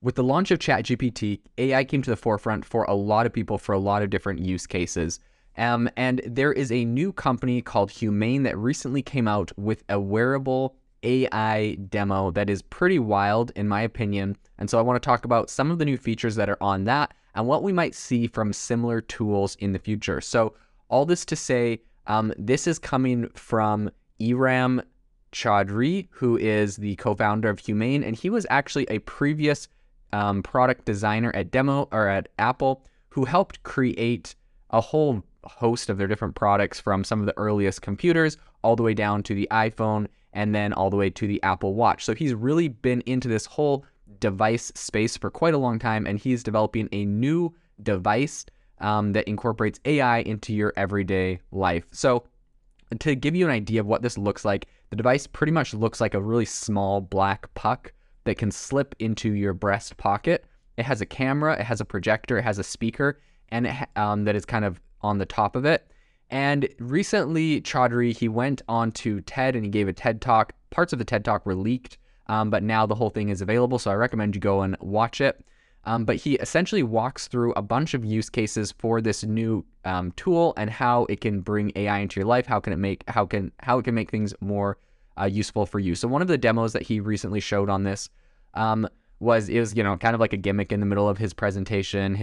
With the launch of ChatGPT, AI came to the forefront for a lot of people for a lot of different use cases. And there is a new company called Humane that recently came out with a wearable AI demo that is pretty wild, in my opinion. And so I want to talk about some of the new features that are on that and what we might see from similar tools in the future. So all this to say, this is coming from Iram Chaudhry, who is the co-founder of Humane, and he was actually a previous product designer at Apple, who helped create a whole host of their different products, from some of the earliest computers all the way down to the iPhone and then all the way to the Apple Watch. So he's really been into this whole device space for quite a long time, and he's developing a new device that incorporates AI into your everyday life. So to give you an idea of what this looks like, the device pretty much looks like a really small black puck that can slip into your breast pocket. It has a camera, it has a projector, it has a speaker, and that is kind of on the top of it. And recently, Chaudhry, he went on to TED and he gave a TED Talk. Parts of the TED Talk were leaked, but now the whole thing is available, so I recommend you go and watch it. But he essentially walks through a bunch of use cases for this new tool and how it can bring AI into your life, how it can make things more useful for you. So one of the demos that he recently showed on this was kind of like a gimmick in the middle of his presentation.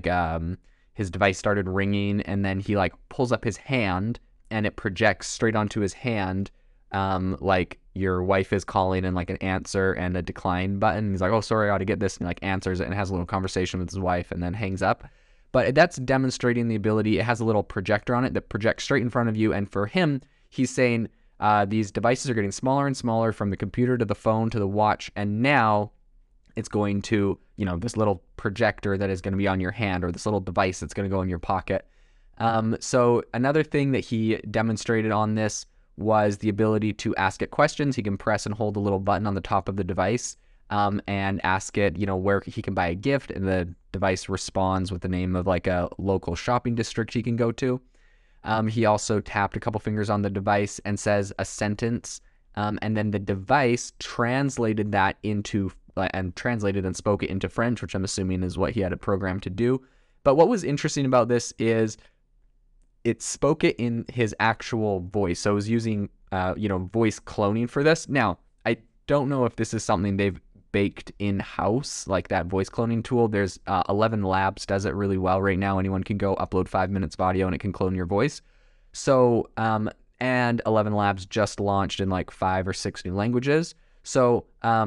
His device started ringing, and then he like pulls up his hand and it projects straight onto his hand, like your wife is calling, and like an answer and a decline button. He's like, "Oh, sorry, I ought to get this," and like answers it and has a little conversation with his wife and then hangs up. But that's demonstrating the ability. It has a little projector on it that projects straight in front of you, and for him, he's saying these devices are getting smaller and smaller, from the computer to the phone to the watch, and now it's going to, this little projector that is going to be on your hand, or this little device that's going to go in your pocket. So another thing that he demonstrated on this was the ability to ask it questions. He can press and hold a little button on the top of the device and ask it, where he can buy a gift, and the device responds with the name of like a local shopping district he can go to. He also tapped a couple fingers on the device and says a sentence, and then the device translated and spoke it into French, which I'm assuming is what he had it programmed to do. But what was interesting about this is it spoke it in his actual voice. So it was using, voice cloning for this. Now, I don't know if this is something they've baked in-house, like that voice cloning tool. There's 11 Labs does it really well right now. Anyone can go upload 5 minutes of audio and it can clone your voice. So, and 11 Labs just launched in like 5 or 6 new languages. So,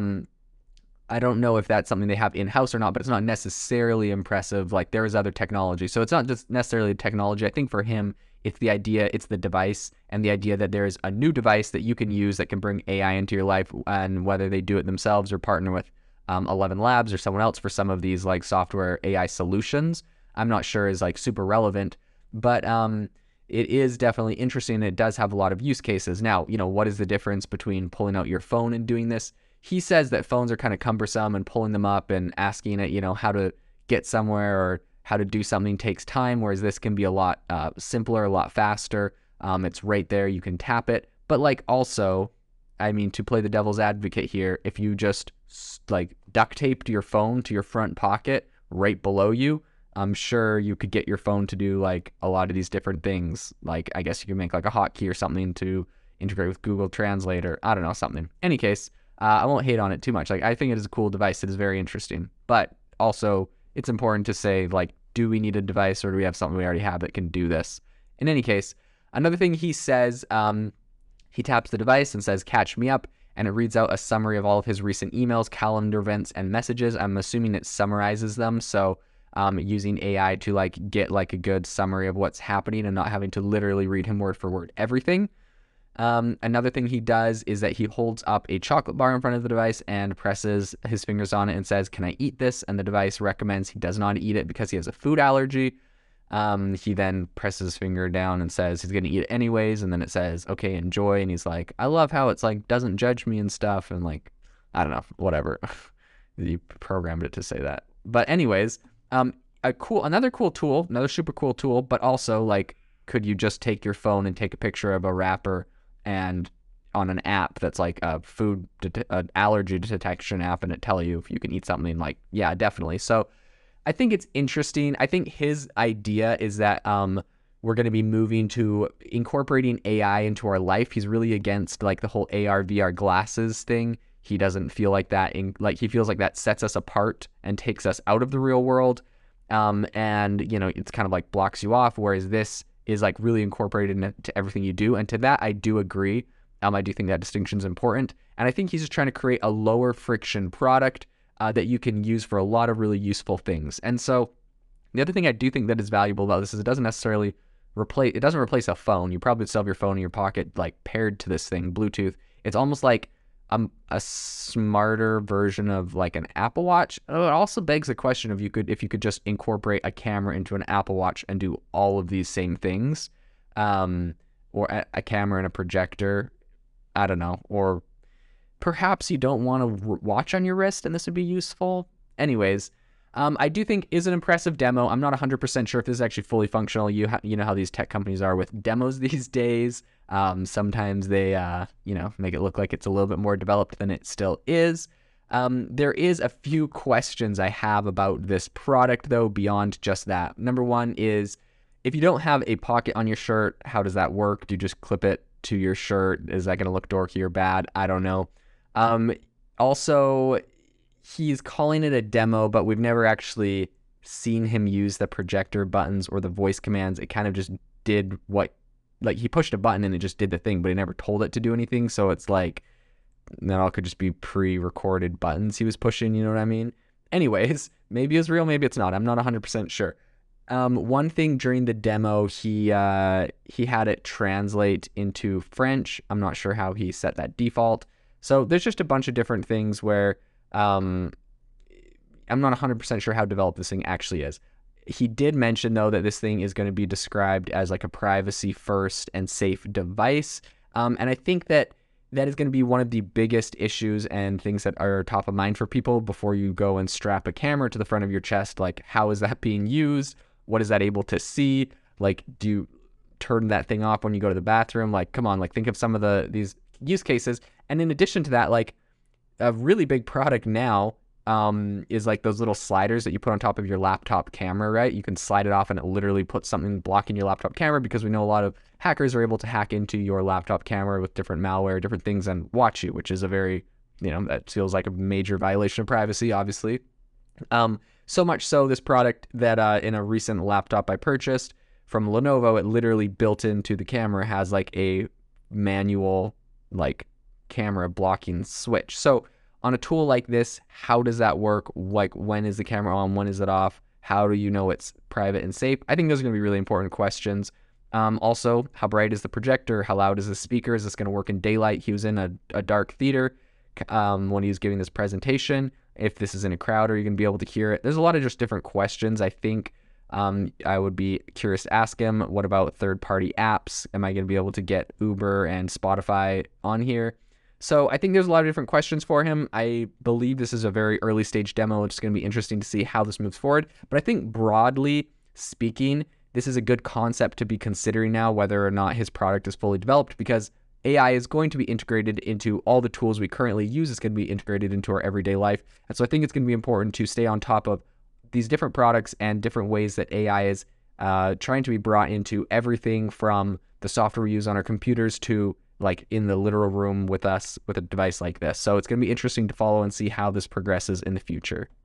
I don't know if that's something they have in-house or not, but it's not necessarily impressive. Like, there is other technology. So it's not just necessarily technology. I think for him, it's the idea, it's the device, and the idea that there is a new device that you can use that can bring AI into your life, and whether they do it themselves or partner with 11 Labs or someone else for some of these like software AI solutions, I'm not sure is like super relevant, but it is definitely interesting. It does have a lot of use cases. Now, what is the difference between pulling out your phone and doing this? He says that phones are kind of cumbersome, and pulling them up and asking it, how to get somewhere or how to do something takes time, whereas this can be a lot simpler, a lot faster. It's right there. You can tap it. But like also, I mean, to play the devil's advocate here, if you just like duct taped your phone to your front pocket right below you, I'm sure you could get your phone to do like a lot of these different things. Like, I guess you can make like a hotkey or something to integrate with Google Translate, or I don't know, something. Any case, I won't hate on it too much. Like, I think it is a cool device. It is very interesting. But also, it's important to say, like, do we need a device, or do we have something we already have that can do this? In any case, another thing he says, he taps the device and says, "Catch me up," and it reads out a summary of all of his recent emails, calendar events, and messages. I'm assuming it summarizes them. So using AI to like get like a good summary of what's happening and not having to literally read him word for word everything. Another thing he does is that he holds up a chocolate bar in front of the device and presses his fingers on it and says, "Can I eat this?" And the device recommends he does not eat it because he has a food allergy. He then presses his finger down and says he's going to eat it anyways. And then it says, "Okay, enjoy." And he's like, "I love how it's like, doesn't judge me and stuff." And like, I don't know, whatever. You programmed it to say that. But anyways, another cool tool, another super cool tool, but also like, could you just take your phone and take a picture of a wrapper and on an app that's like a an allergy detection app, and it tell you if you can eat something. Like, yeah, definitely. So I think it's interesting. I think his idea is that we're going to be moving to incorporating AI into our life. He's really against like the whole AR VR glasses thing. He doesn't feel like that he feels like that sets us apart and takes us out of the real world. And it's kind of like blocks you off, whereas this is like really incorporated into everything you do. And to that, I do agree. I do think that distinction is important. And I think he's just trying to create a lower friction product that you can use for a lot of really useful things. And so the other thing I do think that is valuable about this is it doesn't necessarily replace a phone. You probably still have your phone in your pocket, like paired to this thing, Bluetooth. It's almost like a smarter version of like an Apple Watch. It also begs the question of if you could just incorporate a camera into an Apple Watch and do all of these same things, or a camera and a projector. I don't know. Or perhaps you don't want to watch on your wrist and this would be useful. Anyways, I do think is an impressive demo. I'm not 100% sure if this is actually fully functional. You know how these tech companies are with demos these days. Sometimes they, make it look like it's a little bit more developed than it still is. There is a few questions I have about this product, though, beyond just that. Number one is, if you don't have a pocket on your shirt, how does that work? Do you just clip it to your shirt? Is that going to look dorky or bad? I don't know. Also, he's calling it a demo, but we've never actually seen him use the projector buttons or the voice commands. It kind of just did he pushed a button and it just did the thing, but he never told it to do anything. So it's like, that all could just be pre-recorded buttons he was pushing, you know what I mean? Anyways, maybe it's real, maybe it's not. I'm not 100% sure. One thing during the demo, he had it translate into French. I'm not sure how he set that default. So there's just a bunch of different things where I'm not 100% sure how developed this thing actually is. He did mention, though, that this thing is going to be described as like a privacy first and safe device. And I think that is going to be one of the biggest issues and things that are top of mind for people before you go and strap a camera to the front of your chest. Like, how is that being used? What is that able to see? Like, do you turn that thing off when you go to the bathroom? Like, come on, like think of some of these use cases. And in addition to that, like a really big product now is like those little sliders that you put on top of your laptop camera, right? You can slide it off and it literally puts something blocking your laptop camera, because we know a lot of hackers are able to hack into your laptop camera with different malware, different things, and watch you, which is a very, that feels like a major violation of privacy, obviously. So much so, this product that in a recent laptop I purchased from Lenovo, it literally built into the camera has like a manual like camera blocking switch. So on a tool like this, how does that work? Like, when is the camera on? When is it off? How do you know it's private and safe? I think those are going to be really important questions. Also, how bright is the projector? How loud is the speaker? Is this going to work in daylight? He was in a dark theater when he was giving this presentation. If this is in a crowd, are you going to be able to hear it? There's a lot of just different questions. I think I would be curious to ask him, what about third-party apps? Am I going to be able to get Uber and Spotify on here? So I think there's a lot of different questions for him. I believe this is a very early stage demo. It's going to be interesting to see how this moves forward. But I think broadly speaking, this is a good concept to be considering now, whether or not his product is fully developed, because AI is going to be integrated into all the tools we currently use. It's going to be integrated into our everyday life. And so I think it's going to be important to stay on top of these different products and different ways that AI is trying to be brought into everything from the software we use on our computers to like in the literal room with us with a device like this. So it's going to be interesting to follow and see how this progresses in the future.